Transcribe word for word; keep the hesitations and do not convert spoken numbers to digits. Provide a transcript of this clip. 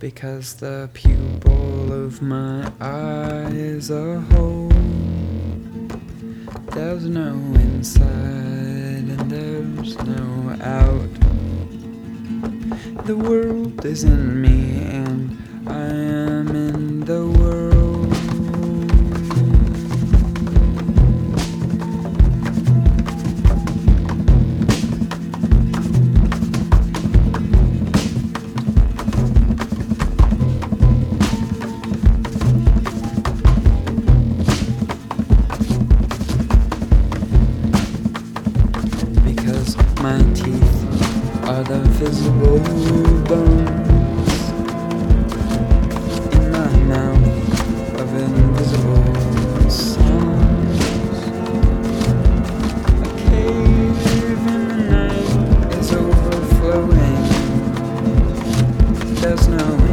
because the pupil of my eye is a hole. There's no inside and there's no out. The world is in me and I am in the world. Because my teeth are the visible bones in my mouth of invisible sounds. A cave in the night is overflowing. There's no